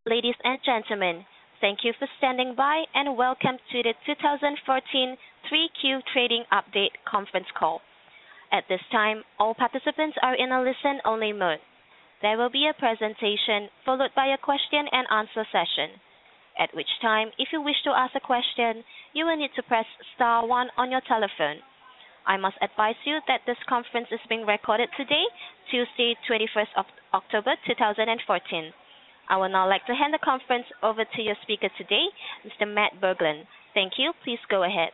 Ladies and gentlemen, thank you for standing by and welcome to the 2014 3Q Trading Update conference call. At this time, all participants are in a listen-only mode. There will be a presentation followed by a question and answer session. At which time, if you wish to ask a question, you will need to press star one on your telephone. I must advise you that this conference is being recorded today, Tuesday, 21st of October 2014. I would now like to hand the conference over to your speaker today, Mr. Matt Berglund. Thank you. Please go ahead.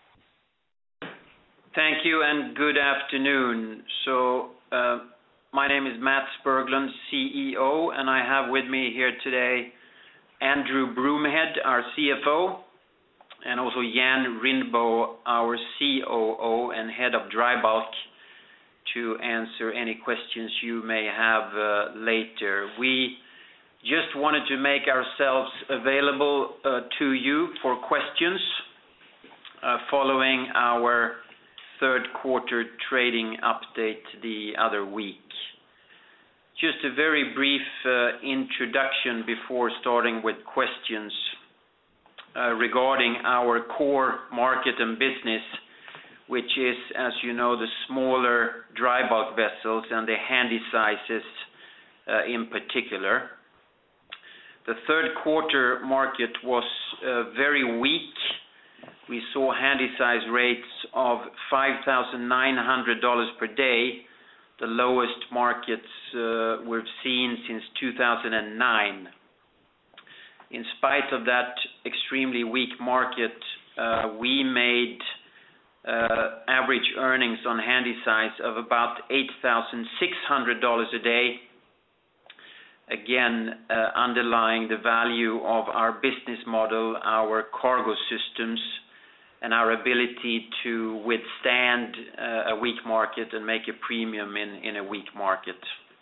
Thank you and good afternoon. My name is Matt Berglund, CEO, and I have with me here today Andrew Broomhead, our CFO, and also Jan Rindbo, our COO and Head of Dry Bulk, to answer any questions you may have later. We just wanted to make ourselves available to you for questions following our third quarter trading update the other week. Just a very brief introduction before starting with questions regarding our core market and business, which is, as you know, the smaller dry bulk vessels and the handy sizes in particular. The third quarter market was very weak. We saw handy-size rates of $5,900 per day, the lowest markets we've seen since 2009. In spite of that extremely weak market, we made average earnings on handy-size of about $8,600 a day, again underlying the value of our business model, our cargo systems, and our ability to withstand a weak market and make a premium in a weak market.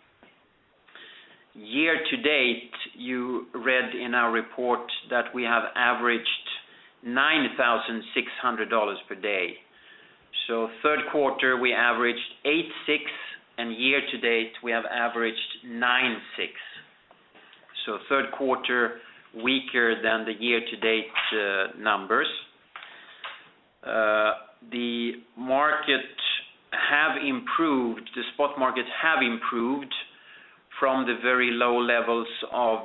Year to date, you read in our report that we have averaged $9,600 per day. So third quarter we averaged 8,600, and year to date we have averaged 9,600. So third quarter weaker than the year to date numbers. The market have improved, the spot markets have improved from the very low levels of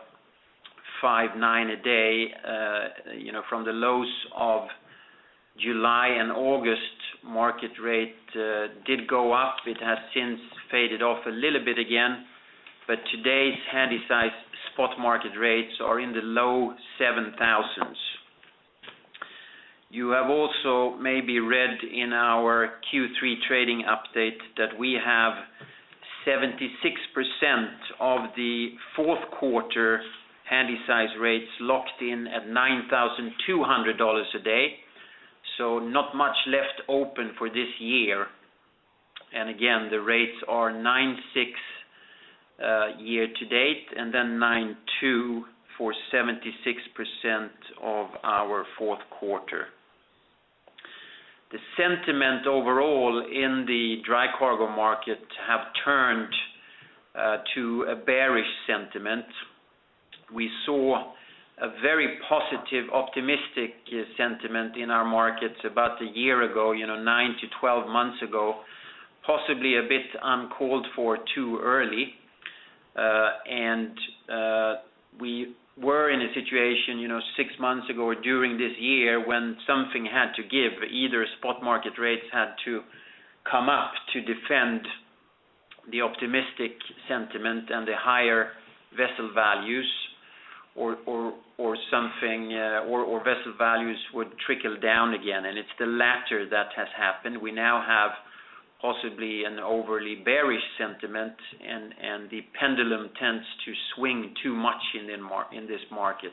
5,900 a day, from the lows of July and August. Market rate did go up. It has since faded off a little bit again, but today's handy-size spot market rates are in the low 7,000s. You have also maybe read in our Q3 trading update that we have 76% of the fourth quarter handy-size rates locked in at $9,200 a day. So not much left open for this year. And again, the rates are 9,600 year to date, and then 9,200 for 76% of our fourth quarter. The sentiment overall in the dry cargo market have turned to a bearish sentiment. We saw a very positive, optimistic sentiment in our markets about a year ago, 9 to 12 months ago, possibly a bit uncalled for too early. We were in a situation, 6 months ago or during this year when something had to give. Either spot market rates had to come up to defend the optimistic sentiment and the higher vessel values, or something, or vessel values would trickle down again, and it's the latter that has happened. We now have possibly an overly bearish sentiment, and the pendulum tends to swing too much in this market.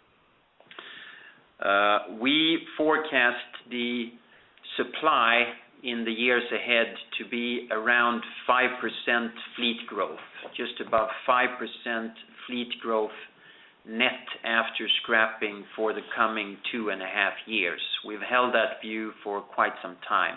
We forecast the supply in the years ahead to be around 5% fleet growth, just above 5% fleet growth net after scrapping for the coming 2.5 years. We've held that view for quite some time.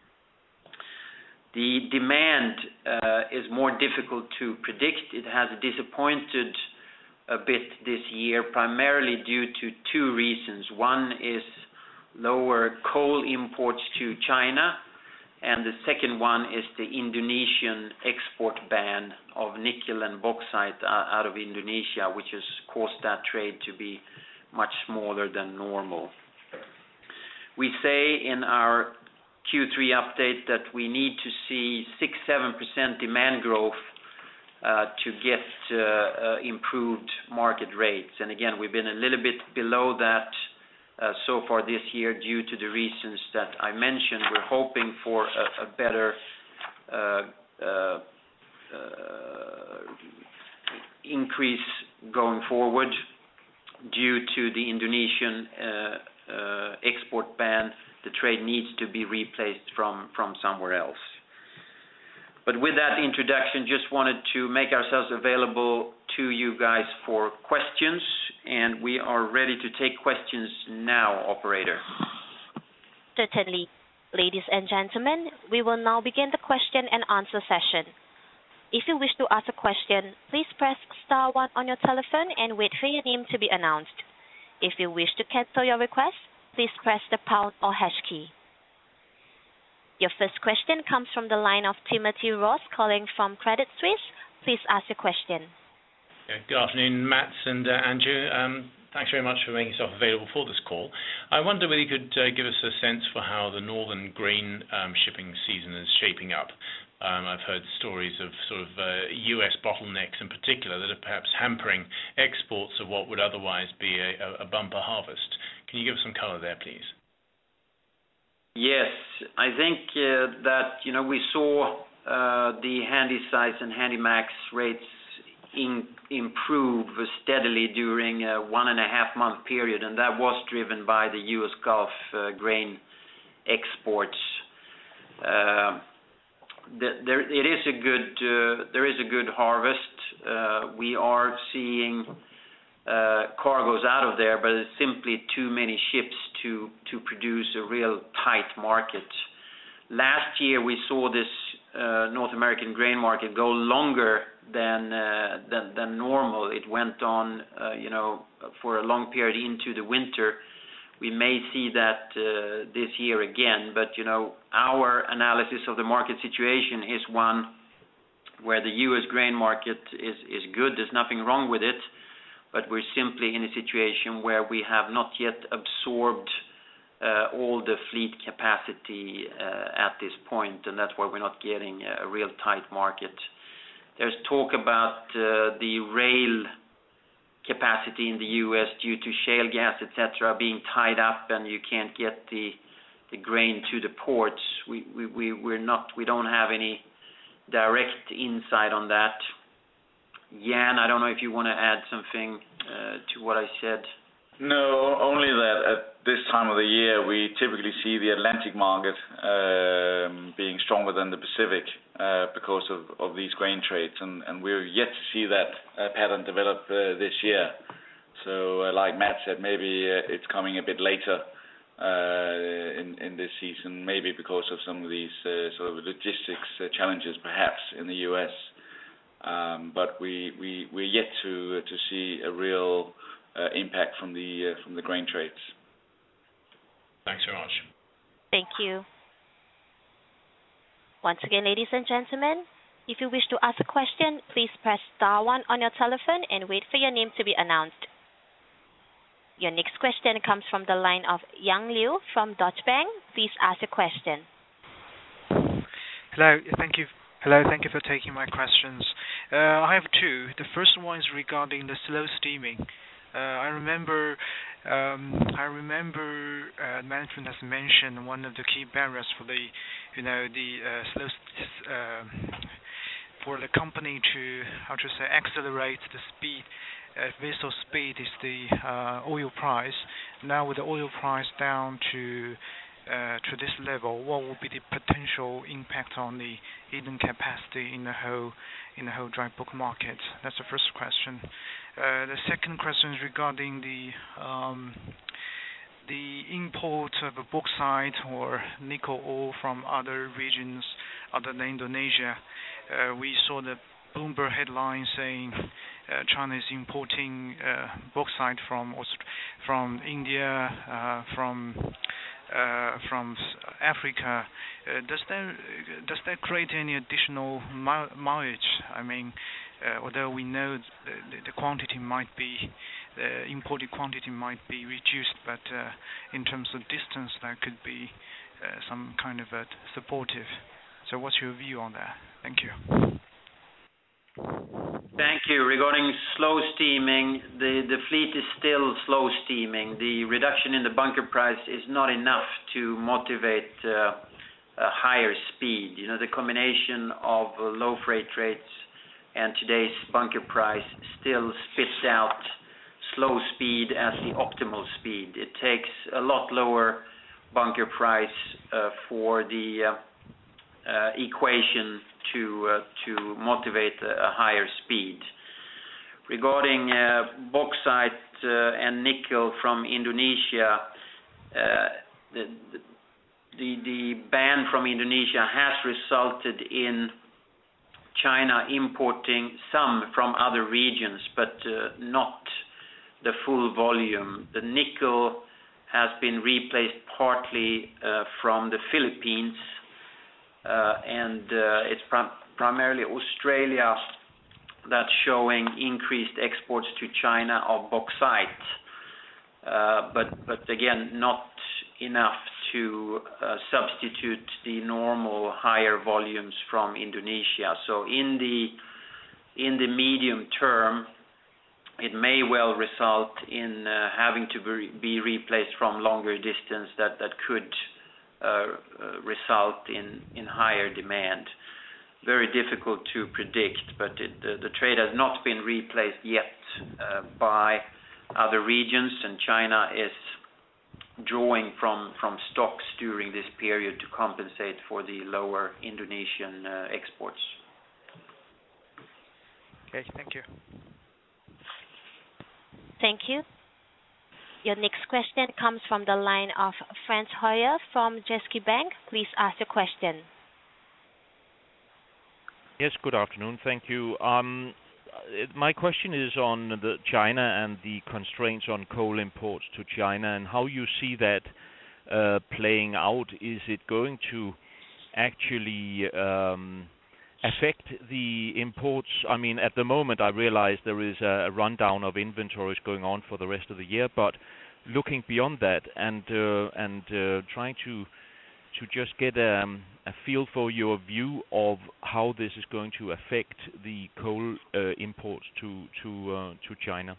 The demand is more difficult to predict. It has disappointed a bit this year, primarily due to two reasons. One is lower coal imports to China, and the second one is the Indonesian export ban of nickel and bauxite out of Indonesia, which has caused that trade to be much smaller than normal. We say in our Q3 update that we need to see 6-7% demand growth to get improved market rates. And again, we've been a little bit below that so far this year due to the reasons that I mentioned. We're hoping for a better increase going forward due to the Indonesian export ban. The trade needs to be replaced from somewhere else. But with that introduction, just wanted to make ourselves available to you guys for questions, and we are ready to take questions now, operator. Certainly. Ladies and gentlemen, we will now begin the question and answer session. If you wish to ask a question, please press star 1 on your telephone and wait for your name to be announced. If you wish to cancel your request, please press the pound or hash key. Your first question comes from the line of Timothy Ross calling from Credit Suisse. Please ask your question. Good afternoon, Mats and Andrew. Thanks very much for making yourself available for this call. I wonder whether you could give us a sense for how the northern grain shipping season is shaping up. I've heard stories of sort of US bottlenecks in particular that are perhaps hampering exports of what would otherwise be a bumper harvest. Can you give us some color there, please? Yes, I think that we saw the Handysize and Handymax rates improve steadily during a 1.5 month period, and that was driven by the U.S. Gulf grain exports. There is a good harvest. We are seeing cargoes out of there, but it's simply too many ships to produce a real tight market. Last year we saw this North American grain market go longer than normal. It went on, for a long period into the winter. We may see that this year again, but our analysis of the market situation is one where the U.S. grain market is good. There's nothing wrong with it. But we're simply in a situation where we have not yet absorbed all the fleet capacity at this point, and that's why we're not getting a real tight market. There's talk about the rail capacity in the U.S. due to shale gas, etc., being tied up, and you can't get the grain to the ports. We don't have any direct insight on that. Jan, I don't know if you want to add something to what I said. No, only that at this time of the year we typically see the Atlantic market being stronger than the Pacific because of these grain trades, and we're yet to see that pattern develop this year. So like Matt said, maybe it's coming a bit later in this season, maybe because of some of these sort of logistics challenges perhaps in the US. But we're yet to see a real impact from the grain trades. Thanks very much. Thank you. Once again, ladies and gentlemen, if you wish to ask a question, please press star 1 on your telephone and wait for your name to be announced. Your next question comes from the line of Yang Liu from Deutsche Bank. Please ask your question. Hello, thank you. Thank you for taking my questions. I have two. The first one is regarding the slow steaming. I remember management has mentioned one of the key barriers for the for the company to accelerate the speed, vessel speed is the oil price. Now with the oil price down to this level, what will be the potential impact on the hidden capacity in the whole dry bulk market? That's the first question. The second question is regarding the import of bauxite or nickel ore from other regions other than Indonesia. We saw the Bloomberg headline saying China is importing bauxite from India, from Africa. Does that create any additional mileage? I mean, although we know the quantity might be imported quantity might be reduced, but in terms of distance, that could be some kind of a supportive. So, what's your view on that? Thank you. Thank you. Regarding slow steaming, the fleet is still slow steaming. The reduction in the bunker price is not enough to motivate a higher speed. The combination of low freight rates and today's bunker price still spits out slow speed as the optimal speed. It takes a lot lower bunker price for the equation to motivate a higher speed. Regarding bauxite and nickel from Indonesia, the ban from Indonesia has resulted in China importing some from other regions, but not the full volume. The nickel has been replaced partly from the Philippines, and it's primarily Australia that's showing increased exports to China of bauxite, but again, not enough to substitute the normal higher volumes from Indonesia. So in the medium term, it may well result in having to be replaced from longer distance that could result in higher demand. Very difficult to predict, but the trade has not been replaced yet by other regions, and China is drawing from stocks during this period to compensate for the lower Indonesian exports. Okay, thank you. Thank you. Your next question comes from the line of Frans Hoyer from Jyske Bank. Please ask your question. Yes, good afternoon. Thank you. My question is on China and the constraints on coal imports to China and how you see that playing out. Is it going to actually affect the imports? I mean, at the moment, I realize there is a rundown of inventories going on for the rest of the year, but looking beyond that and trying to just get a feel for your view of how this is going to affect the coal imports to China.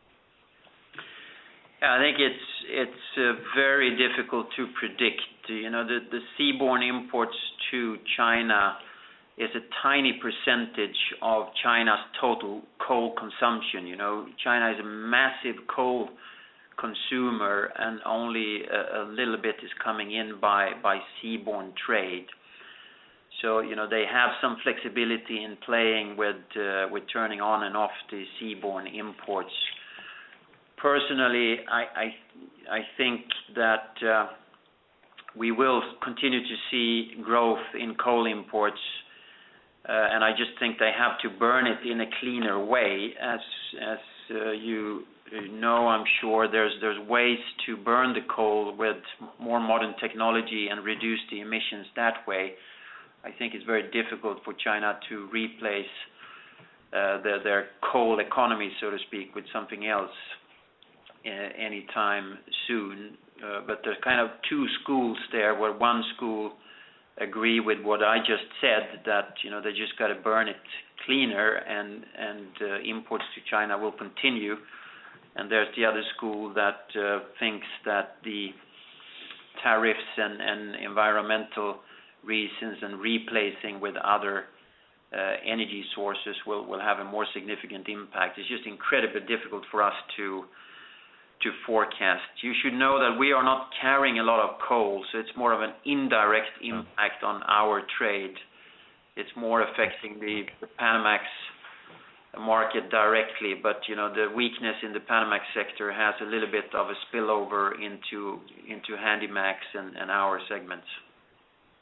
I think it's very difficult to predict. The seaborne imports to China is a tiny percentage of China's total coal consumption. China is a massive coal consumer, and only a little bit is coming in by seaborne trade. So they have some flexibility in playing with turning on and off the seaborne imports. Personally, I think that we will continue to see growth in coal imports, and I just think they have to burn it in a cleaner way. As you know, I'm sure there's ways to burn the coal with more modern technology and reduce the emissions that way. I think it's very difficult for China to replace their coal economy, so to speak, with something else anytime soon. But there's kind of two schools there, where one school agree with what I just said, that they just got to burn it cleaner, and imports to China will continue. And there's the other school that thinks that the tariffs and environmental reasons and replacing with other energy sources will have a more significant impact. It's just incredibly difficult for us to forecast. You should know that we are not carrying a lot of coal, so it's more of an indirect impact on our trade. It's more affecting the Panamax market directly, but the weakness in the Panamax sector has a little bit of a spillover into Handymax and our segments.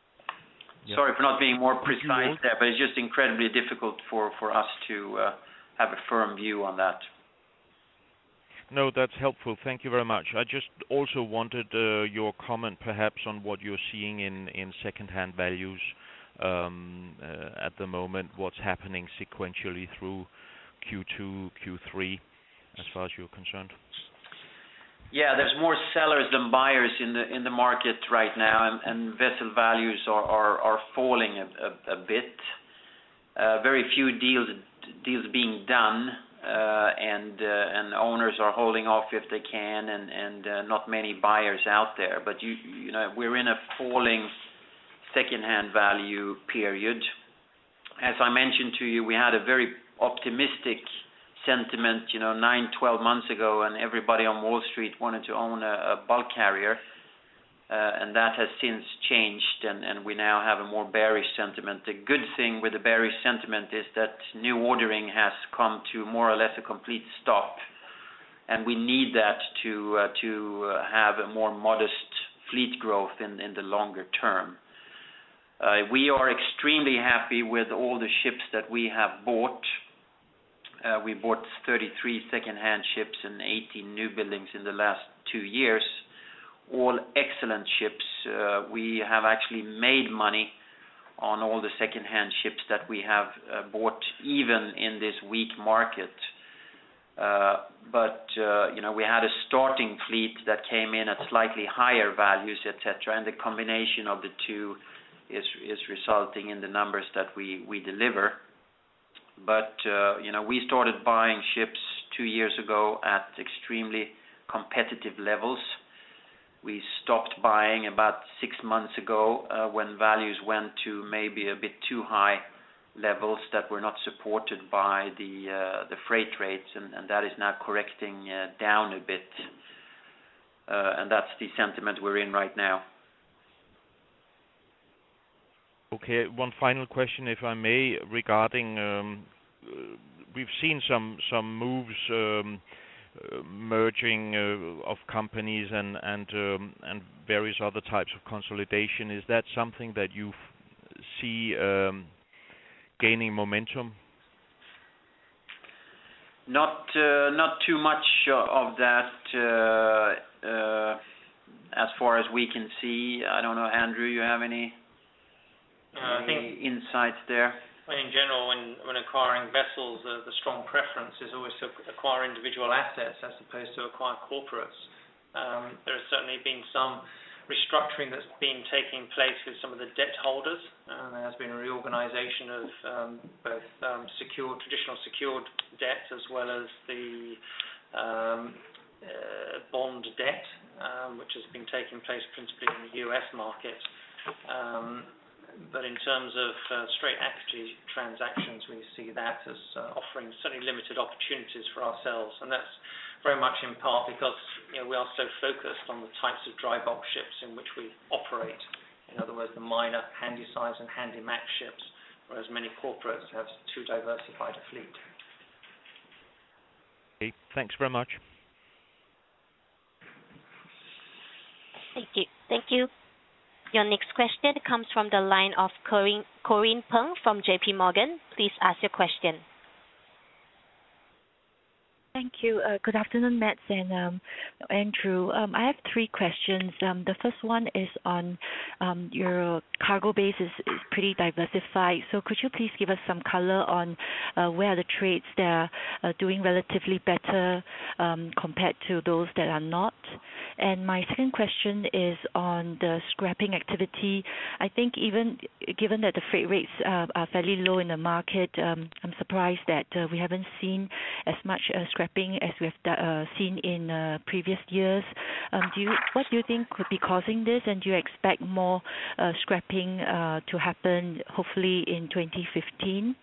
Yeah. Sorry for not being more precise there, but it's just incredibly difficult for us to have a firm view on that. No, that's helpful. Thank you very much. I just also wanted your comment perhaps on what you're seeing in second-hand values at the moment, what's happening sequentially through Q2, Q3, as far as you're concerned. Yeah, there's more sellers than buyers in the market right now, and vessel values are falling a bit. Very few deals being done, and owners are holding off if they can, and not many buyers out there. But you know, we're in a falling second-hand value period. As I mentioned to you, we had a very optimistic sentiment, 9-12 months ago, and everybody on Wall Street wanted to own a bulk carrier, and that has since changed, and we now have a more bearish sentiment. The good thing with the bearish sentiment is that new ordering has come to more or less a complete stop, and we need that to have a more modest fleet growth in the longer term. We are extremely happy with all the ships that we have bought. We bought 33 second-hand ships and 18 new buildings in the last 2 years. All excellent ships. We have actually made money on all the second-hand ships that we have bought, even in this weak market. But we had a starting fleet that came in at slightly higher values, etc., and the combination of the two is resulting in the numbers that we deliver. But we started buying ships 2 years ago at extremely competitive levels. We stopped buying about 6 months ago when values went to maybe a bit too high levels that were not supported by the freight rates, and that is now correcting down a bit. And that's the sentiment we're in right now. Okay, one final question, if I may, regarding we've seen some moves merging of companies and various other types of consolidation. Is that something that you see gaining momentum? Not too much of that as far as we can see. I don't know, Andrew, you have any insights there? In general, when acquiring vessels, the strong preference is always to acquire individual assets as opposed to acquire corporates. There has certainly been some restructuring that's been taking place with some of the debt holders. There has been a reorganization of both traditional secured debt as well as the bond debt, which has been taking place principally in the US market. But in terms of straight equity transactions, we see that as offering certainly limited opportunities for ourselves, and that's very much in part because we are so focused on the types of dry bulk ships in which we operate. In other words, the minor handy-size and handy-max ships, whereas many corporates have too diversified a fleet. Okay, thanks very much. Thank you. Your next question comes from the line of Corinne Peng from JP Morgan. Please ask your question. Thank you. Good afternoon, Mats and Andrew. I have 3 questions. The first one is on your cargo base is pretty diversified. So could you please give us some color on where are the trades that are doing relatively better compared to those that are not? And my second question is on the scrapping activity. I think even given that the freight rates are fairly low in the market, I'm surprised that we haven't seen as much scrapping as we have seen in previous years. What do you think could be causing this, and do you expect more scrapping to happen hopefully in 2015?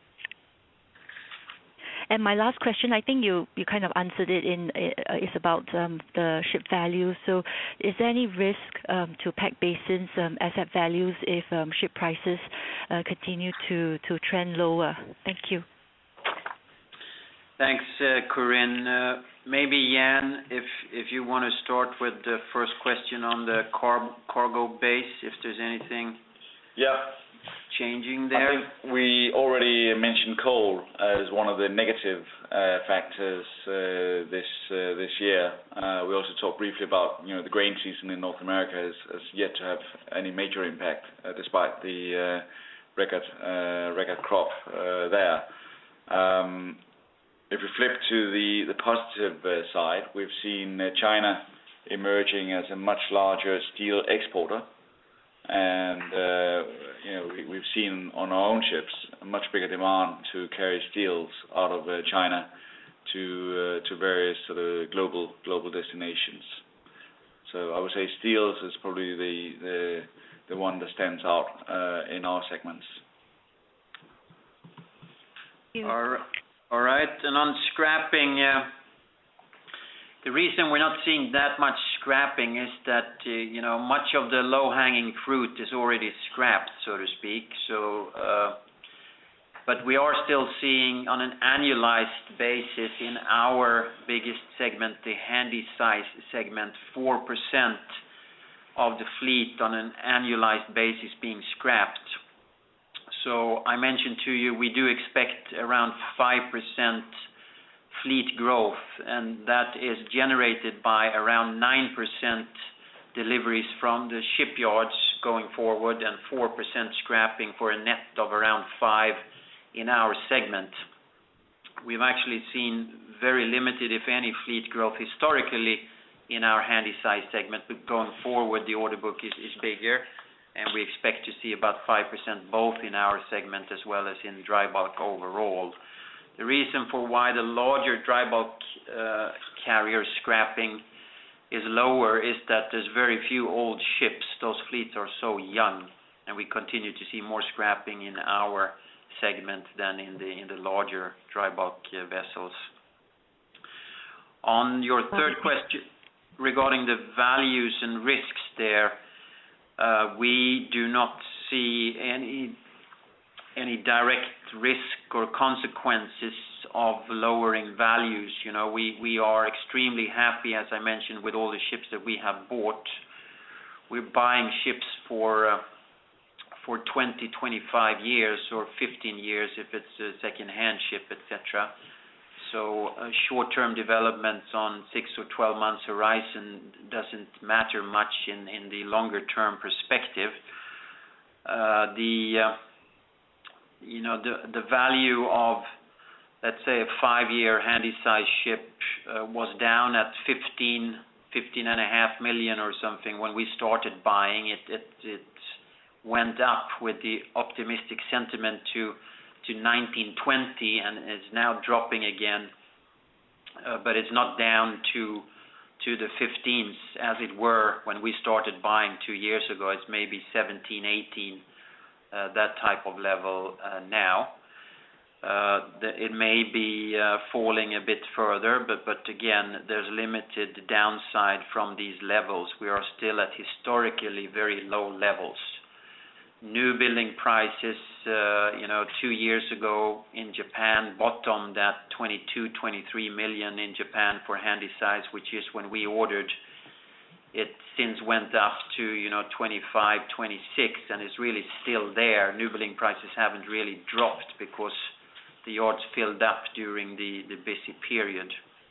And my last question, I think you kind of answered it is about the ship value. So is there any risk to Pacific Basin's asset values if ship prices continue to trend lower? Thank you. Thanks, Corinne. Maybe Jan, if you want to start with the first question on the cargo base, if there's anything. Yeah. changing there? I think we already mentioned coal as one of the negative factors this year. We also talked briefly about the grain season in North America has yet to have any major impact despite the record crop there. If we flip to the positive side, we've seen China emerging as a much larger steel exporter. And we've seen on our own ships a much bigger demand to carry steels out of China to various sort of global destinations. So I would say steels is probably the one that stands out in our segments. All right, and on scrapping. The reason we're not seeing that much scrapping is that much of the low-hanging fruit is already scrapped, so to speak. So, but we are still seeing on an annualized basis in our biggest segment, the handy-size segment, 4% of the fleet on an annualized basis being scrapped. So I mentioned to you we do expect around 5% fleet growth, and that is generated by around 9% deliveries from the shipyards going forward and 4% scrapping for a net of around 5% in our segment. We've actually seen very limited, if any, fleet growth historically in our handy-size segment, but going forward the order book is bigger, and we expect to see about 5% both in our segment as well as in dry bulk overall. The reason for why the larger dry bulk carrier scrapping is lower is that there's very few old ships. Those fleets are so young, and we continue to see more scrapping in our segment than in the larger dry bulk vessels. On your third question regarding the values and risks there, we do not see any direct risk or consequences of lowering values. We are extremely happy, as I mentioned, with all the ships that we have bought. We're buying ships for 20, 25 years or 15 years if it's a second-hand ship, etc. So short-term developments on 6 or 12 months horizon doesn't matter much in the longer-term perspective. The value of, let's say, a 5-year handy-size ship was down at 15.5 million or something when we started buying it. It went up with the optimistic sentiment to 1920 and is now dropping again, but it's not down to the 15s as it were when we started buying 2 years ago. It's maybe 17, 18. That type of level now. It may be falling a bit further, but again, there's limited downside from these levels. We are still at historically very low levels. New building prices, 2 years ago in Japan bottomed at 22, 23 million in Japan for handy-size, which is when we ordered. It since went up to 25, 26, and is really still there. New building prices haven't really dropped because the yards filled up during the busy period.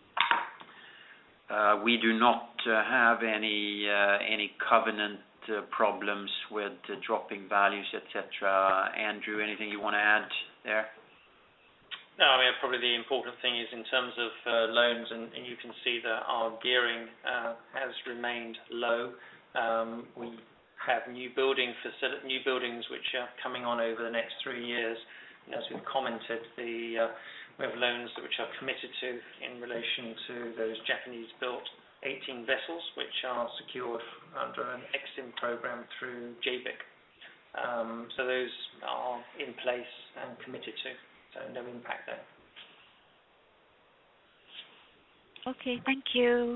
We do not have any covenant problems with dropping values, etc. Andrew, anything you want to add there? No, I mean, probably the important thing is in terms of loans, and you can see that our gearing has remained low. We have new buildings which are coming on over the next 3 years. And as we've commented, we have loans which are committed to in relation to those Japanese-built 18 vessels, which are secured under an EXIM program through JBIC. So those are in place and committed to. So no impact there. Okay, thank you.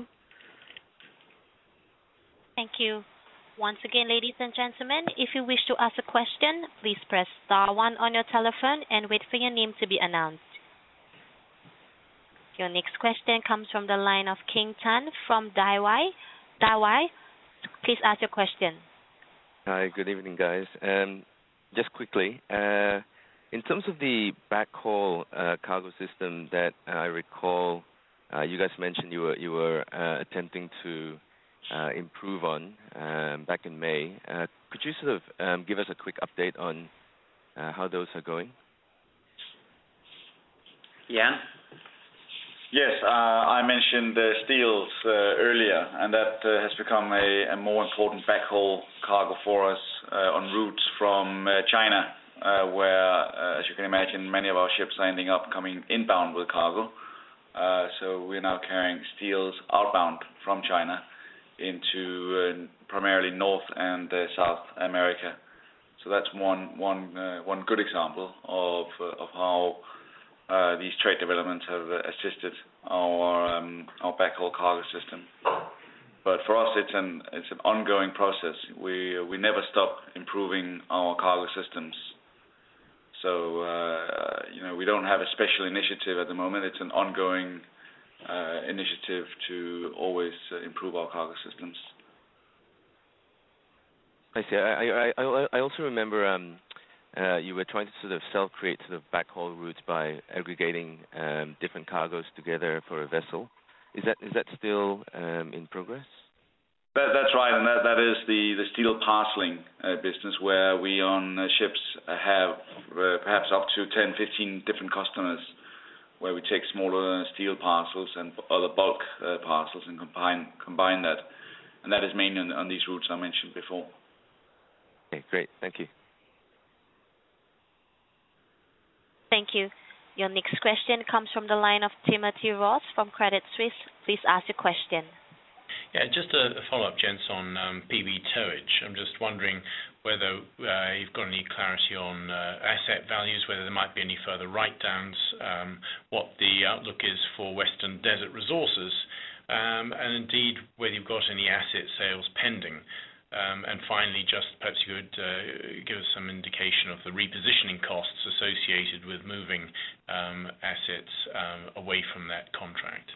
Thank you. Once again, ladies and gentlemen, if you wish to ask a question, please press star 1 on your telephone and wait for your name to be announced. Your next question comes from the line of King Tan from Daiwa. Daiwa, please ask your question. Hi, good evening, guys. just quickly, in terms of the backhaul cargo system that I recall you guys mentioned you were attempting to improve on back in May. Could you sort of give us a quick update on how those are going? Jan? Yes, I mentioned steels earlier, and that has become a more important backhaul cargo for us on routes from China, where, as you can imagine, many of our ships are ending up coming inbound with cargo. So we're now carrying steels outbound from China into primarily North and South America. So that's one good example of how these trade developments have assisted our backhaul cargo system. But for us, it's an ongoing process. We never stop improving our cargo systems. So we don't have a special initiative at the moment. It's an ongoing initiative to always improve our cargo systems. I see. I also remember you were trying to sort of self-create sort of backhaul routes by aggregating different cargoes together for a vessel. Is that still in progress? That's right, and that is the steel parceling business, where we on ships have perhaps up to 10, 15 different customers, where we take smaller steel parcels and other bulk parcels and combine that. And that is mainly on these routes I mentioned before. Okay, great. Thank you. Thank you. Your next question comes from the line of Timothy Ross from Credit Suisse. Please ask your question. Yeah, just a follow-up, gents, on PB towage. I'm just wondering whether you've got any clarity on asset values, whether there might be any further write-downs, what the outlook is for Western Desert Resources, and indeed whether you've got any asset sales pending. And finally, just perhaps you could give us some indication of the repositioning costs associated with moving assets away from that contract.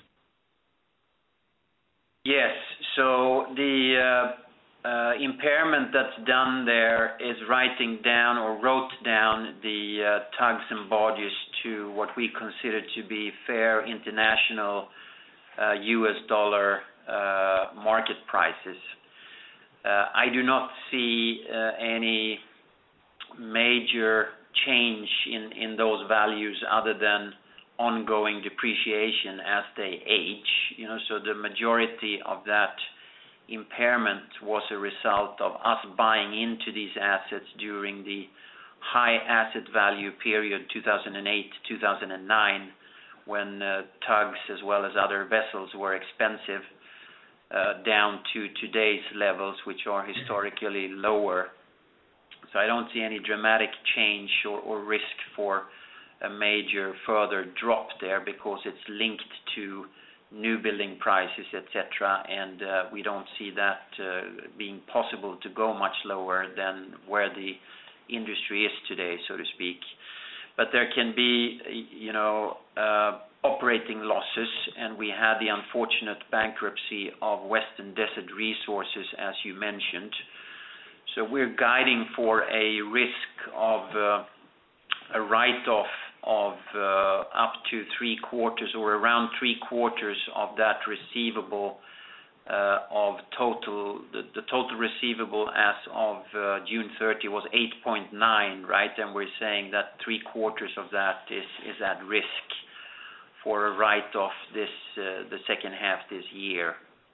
Yes, so the impairment that's done there is writing down or wrote down the tugs and barges to what we consider to be fair international US dollar market prices. I do not see any major change in those values other than ongoing depreciation as they age. So the majority of that impairment was a result of us buying into these assets during the high asset value period 2008-2009, when tugs as well as other vessels were expensive, down to today's levels, which are historically lower. So I don't see any dramatic change or risk for a major further drop there, because it's linked to new building prices, etc., and we don't see that being possible to go much lower than where the industry is today, so to speak. But there can be, operating losses, and we had the unfortunate bankruptcy of Western Desert Resources, as you mentioned. So we're guiding for a risk of a write-off of up to 3/4 or around 3/4 of that receivable of total. The total receivable as of June 30 was 8.9, right? And we're saying that 3/4 of that is at risk for a write-off the second half this year.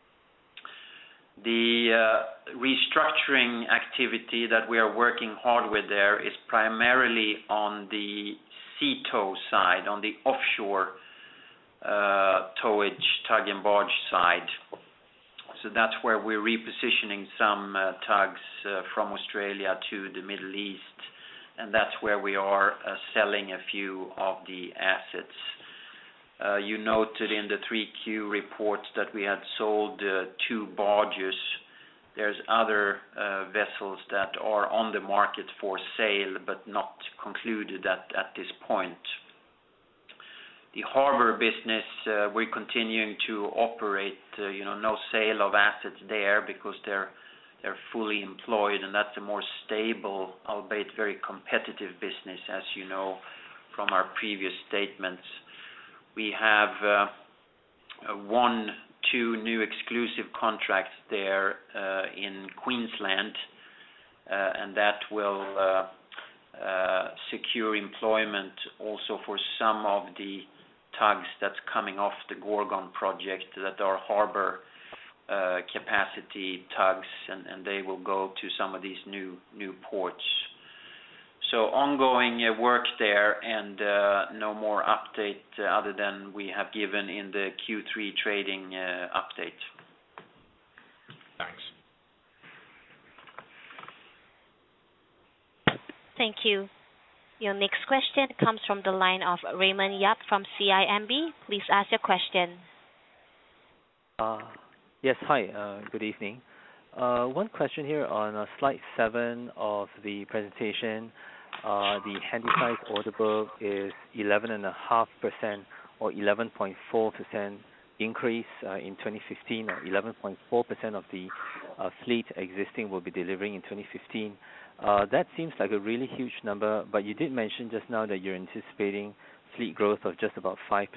The restructuring activity that we are working hard with there is primarily on the sea tow side, on the offshore towage, tug and barge side. So that's where we're repositioning some tugs from Australia to the Middle East, and that's where we are selling a few of the assets. You noted in the 3Q report that we had sold 2 barges. There's other vessels that are on the market for sale, but not concluded at this point. The harbor business, we're continuing to operate, no sale of assets there, because they're they're fully employed, and that's a more stable, albeit very competitive business, as you know from our previous statements. We have 2 new exclusive contracts there in Queensland, and that will secure employment also for some of the tugs that's coming off the Gorgon project that are harbor capacity tugs, and they will go to some of these new ports. So ongoing work there, and no more update other than we have given in the Q3 trading update. Thanks. Thank you. Your next question comes from the line of Raymond Yap from CIMB. Please ask your question. Yes, hi. Good evening. One question here on slide 7 of the presentation. The Handysize order book is 11.5% or 11.4% increase in 2015, or 11.4% of the fleet existing will be delivering in 2015. That seems like a really huge number, but you did mention just now that you're anticipating fleet growth of just about 5%.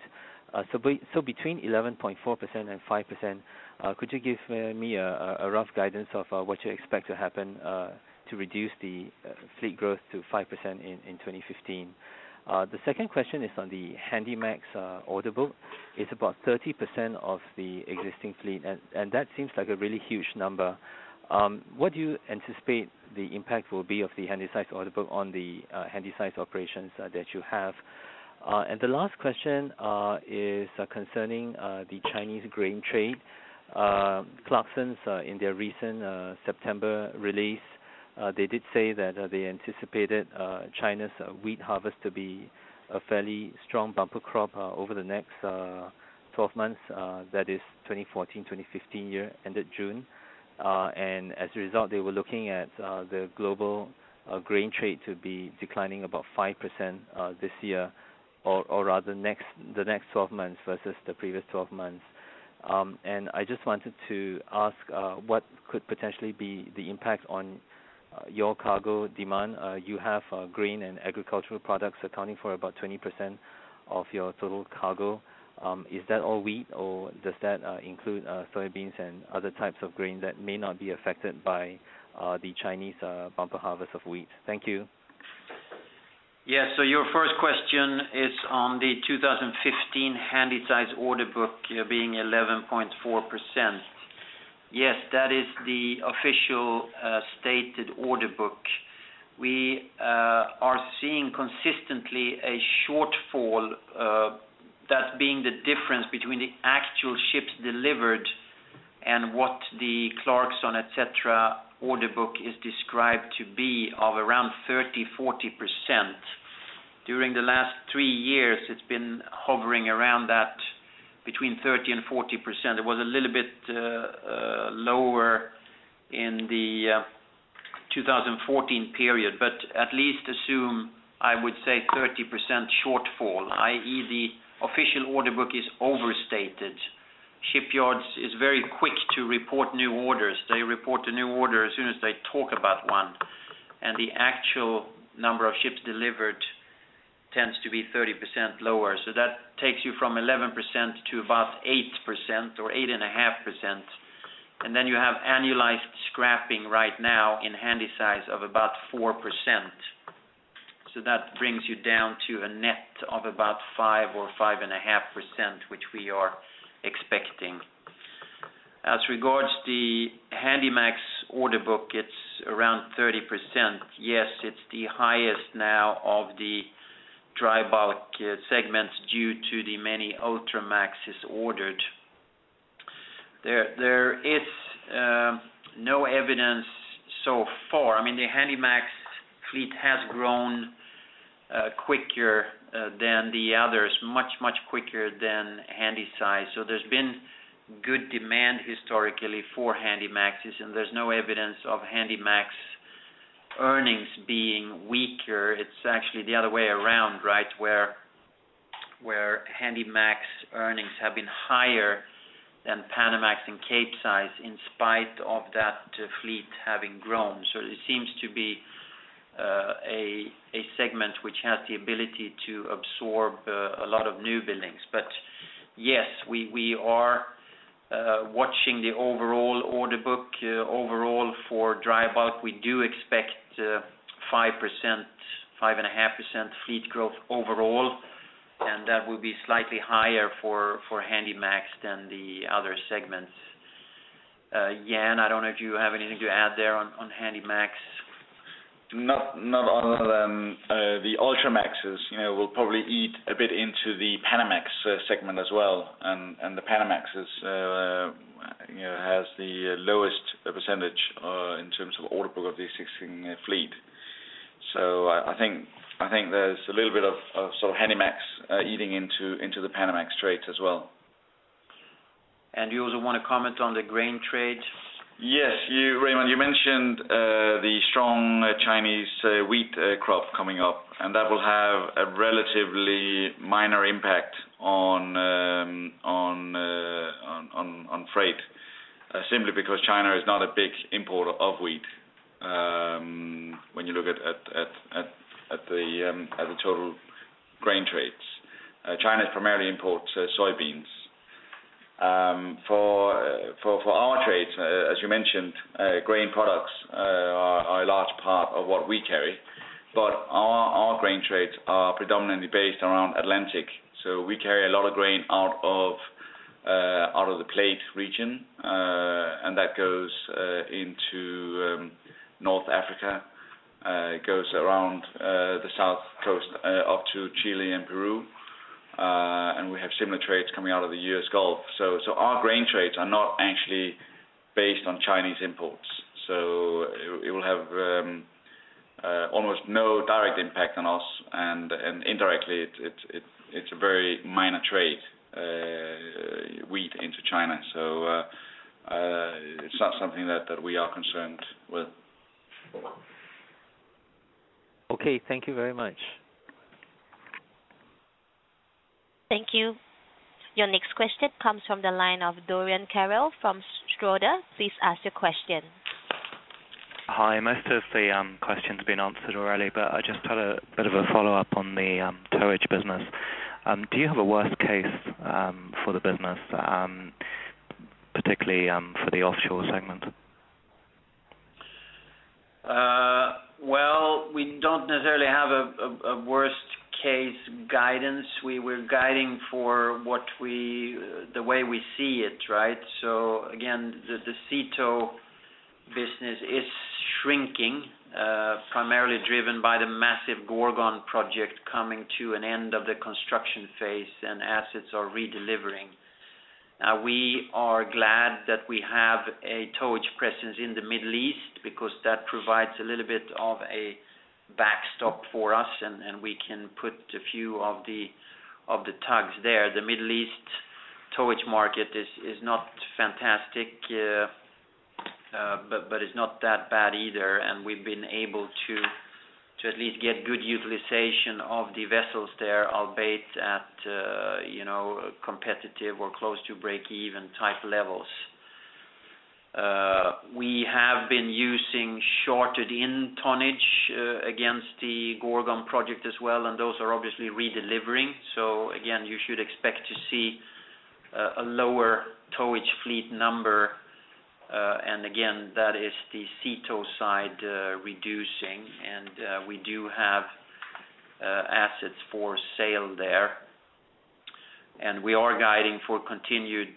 So between 11.4% and 5%, could you give me a rough guidance of what you expect to happen to reduce the fleet growth to 5% in 2015? The second question is on the Handymax order book. It's about 30% of the existing fleet, and that seems like a really huge number. What do you anticipate the impact will be of the Handysize order book on the Handysize operations that you have? And the last question is concerning the Chinese grain trade. Clarksons, in their recent September release, they did say that they anticipated China's wheat harvest to be a fairly strong bumper crop over the next 12 months, that is 2014-2015 year, ended June. And as a result, they were looking at the global grain trade to be declining about 5% this year, or rather the next 12 months versus the previous 12 months. And I just wanted to ask what could potentially be the impact on your cargo demand. You have grain and agricultural products accounting for about 20% of your total cargo. Is that all wheat, or does that include soybeans and other types of grain that may not be affected by the Chinese bumper harvest of wheat? Thank you. Yes, so your first question is on the 2015 Handysize order book being 11.4%. Yes, that is the official stated order book. We are seeing consistently a shortfall, that being the difference between the actual ships delivered and what the Clarkson, etc. order book is described to be, of around 30-40%. During the last 3 years, it's been hovering around that between 30 and 40%. It was a little bit lower in the 2014 period, but at least assume, I would say, 30% shortfall, i.e. the official order book is overstated. Shipyards is very quick to report new orders. They report a new order as soon as they talk about one, and the actual number of ships delivered tends to be 30% lower. So that takes you from 11% to about 8% or 8.5%. And then you have annualized scrapping right now in Handysize of about 4%. So that brings you down to a net of about 5 or 5.5%, which we are expecting. As regards the Handymax order book, it's around 30%. Yes, it's the highest now of the dry bulk segments due to the many Ultramaxes ordered. There is no evidence so far. I mean, the Handymax fleet has grown quicker than the others, much quicker than Handysize. So there's been good demand historically for Handymaxes, and there's no evidence of Handymax earnings being weaker. It's actually the other way around, right, where Handymax earnings have been higher than Panamax and Capesize, in spite of that fleet having grown. So it seems to be a segment which has the ability to absorb a lot of new buildings. But yes, we are watching the overall order book. Overall for dry bulk, we do expect 5%, 5.5% fleet growth overall, and that will be slightly higher for Handymax than the other segments. Jan, I don't know if you have anything to add there on Handymax. Not other than the Ultramaxes, will probably eat a bit into the Panamax segment as well, and the Panamaxes has the lowest percentage in terms of order book of the existing fleet. So I think there's a little bit of sort of Handymax eating into the Panamax trades as well. And you also want to comment on the grain trade? Yes, Raymond, you mentioned the strong Chinese wheat crop coming up, and that will have a relatively minor impact on freight, simply because China is not a big importer of wheat. When you look at the total grain trades, China primarily imports soybeans. For our trades, as you mentioned, grain products are a large part of what we carry, but our grain trades are predominantly based around Atlantic. So we carry a lot of grain out of the plate region, and that goes into North Africa. It goes around the south coast up to Chile and Peru. And we have similar trades coming out of the U.S. Gulf. So our grain trades are not actually based on Chinese imports. So it will have almost no direct impact on us, and indirectly it's a very minor trade, wheat into China. So it's not something that we are concerned with. Okay, thank you very much. Thank you. Your next question comes from the line of Dorian Carroll from Schroeder. Please ask your question. Hi, most of the questions have been answered already, but I just had a bit of a follow-up on the towage business. Do you have a worst case for the business, particularly for the offshore segment? Well, we don't necessarily have a worst case guidance. We were guiding for the way we see it, right? So again, the CETO business is shrinking, primarily driven by the massive Gorgon project coming to an end of the construction phase, and assets are redelivering. Now, we are glad that we have a towage presence in the Middle East, because that provides a little bit of a backstop for us, and we can put a few of the tugs there. The Middle East towage market is not fantastic, but it's not that bad either, and we've been able to at least get good utilization of the vessels there, albeit at competitive or close to break-even type levels. We have been using shorted in tonnage against the Gorgon project as well, and those are obviously redelivering. So again, you should expect to see a lower towage fleet number, and again, that is the CETO side reducing, and we do have assets for sale there. And we are guiding for continued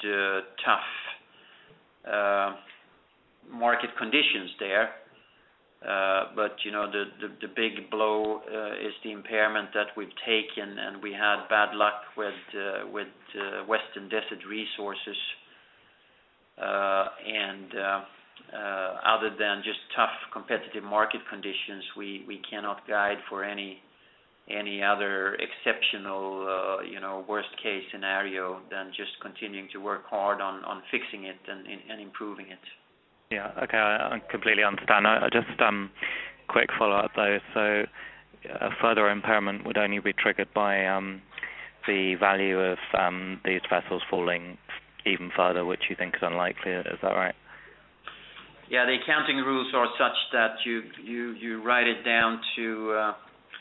tough market conditions there, but the big blow is the impairment that we've taken, and we had bad luck with Western Desert Resources, and other than just tough competitive market conditions, we cannot guide for any other exceptional worst case scenario than just continuing to work hard on fixing it and improving it. Yeah, okay, I completely understand. I just quick follow-up though. So a further impairment would only be triggered by the value of these vessels falling even further, which you think is unlikely. Is that right? Yeah, the accounting rules are such that you write it down to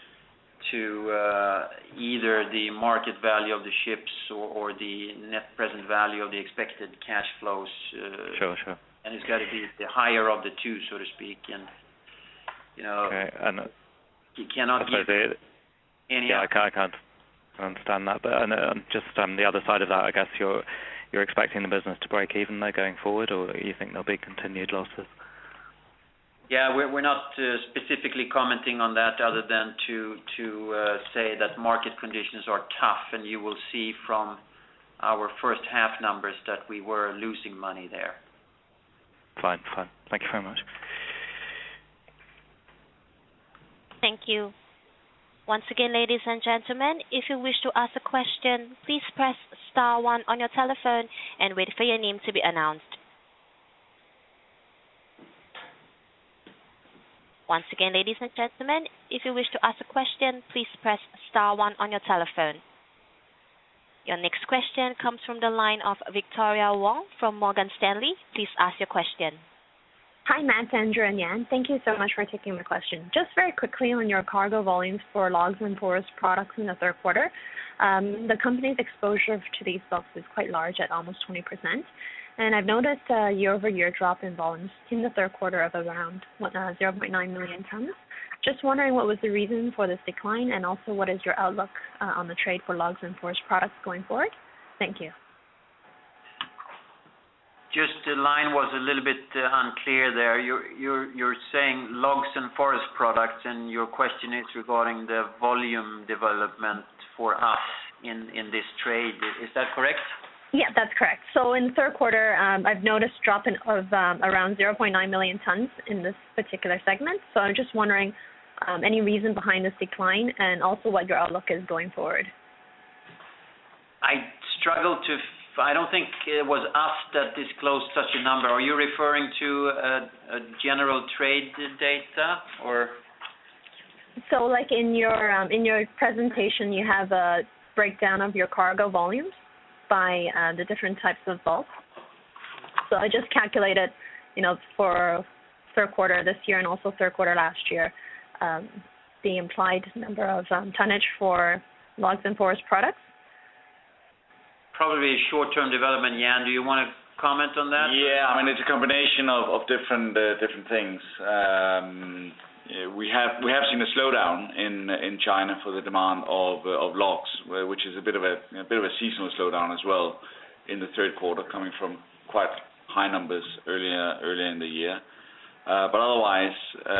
either the market value of the ships or the net present value of the expected cash flows. Sure. And it's got to be the higher of the two, so to speak. And okay. And you cannot give any. Yeah, I can't understand that. But just the other side of that, I guess you're expecting the business to break even there going forward, or you think there'll be continued losses? Yeah, we're not specifically commenting on that, other than to say that market conditions are tough, and you will see from our first half numbers that we were losing money there. Fine. Thank you very much. Thank you. Once again, ladies and gentlemen, if you wish to ask a question, please press star 1 on your telephone and wait for your name to be announced. Once again, ladies and gentlemen, if you wish to ask a question, please press star 1 on your telephone. Your next question comes from the line of Victoria Wong from Morgan Stanley. Please ask your question. Hi, Matt, Andrew, and Jan. Thank you so much for taking my question. Just very quickly on your cargo volumes for logs and forest products in the third quarter. The company's exposure to these stocks is quite large at almost 20%. And I've noticed a year-over-year drop in volumes in the third quarter of around 0.9 million tons. Just wondering what was the reason for this decline, and also what is your outlook on the trade for logs and forest products going forward? Thank you. Just the line was a little bit unclear there. You're saying logs and forest products, and your question is regarding the volume development for us in this trade. Is that correct? Yeah, that's correct. So in the third quarter, I've noticed a drop of around 0.9 million tons in this particular segment. So I'm just wondering any reason behind this decline, and also what your outlook is going forward. I don't think it was us that disclosed such a number. Are you referring to a general trade data, or? So, like in your presentation, you have a breakdown of your cargo volumes by the different types of bulk. So I just calculated, for third quarter this year and also third quarter last year, the implied number of tonnage for logs and forest products. Probably a short-term development. Jan, do you want to comment on that? Yeah, I mean, it's a combination of different things. We have seen a slowdown in China for the demand of logs, which is a bit of a seasonal slowdown as well in the third quarter, coming from quite high numbers earlier in the year. But otherwise,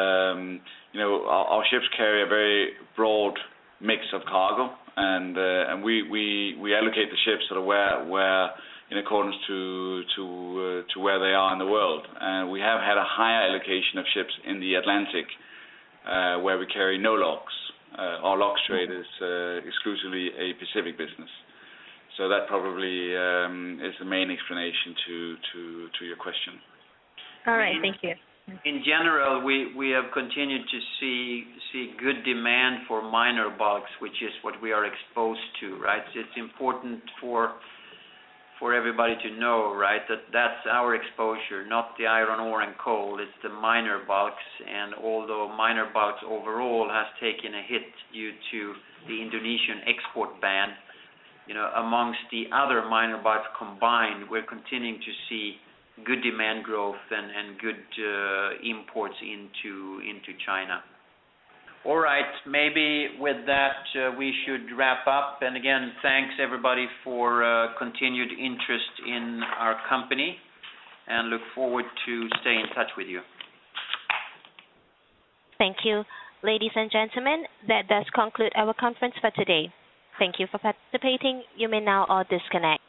our ships carry a very broad mix of cargo, and we allocate the ships sort of where in accordance to where they are in the world. And we have had a higher allocation of ships in the Atlantic, where we carry no logs. Our logs trade is exclusively a Pacific business. So that probably is the main explanation to your question. All right, thank you. In general, we have continued to see good demand for minor bulks, which is what we are exposed to, right? It's important for everybody to know, right, that's our exposure, not the iron ore and coal. It's the minor bulks, and although minor bulks overall has taken a hit due to the Indonesian export ban, amongst the other minor bulks combined, we're continuing to see good demand growth and good imports into China. All right, maybe with that we should wrap up. And again, thanks everybody for continued interest in our company, and look forward to staying in touch with you. Thank you. Ladies and gentlemen, that does conclude our conference for today. Thank you for participating. You may now all disconnect.